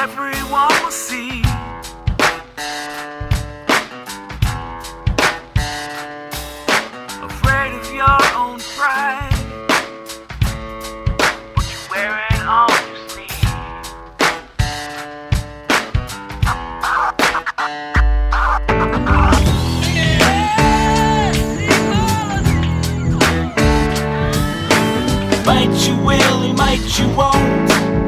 everyone will see. Afraid of your own pride, but you wear it on your sleeve. Might you will and might you won't.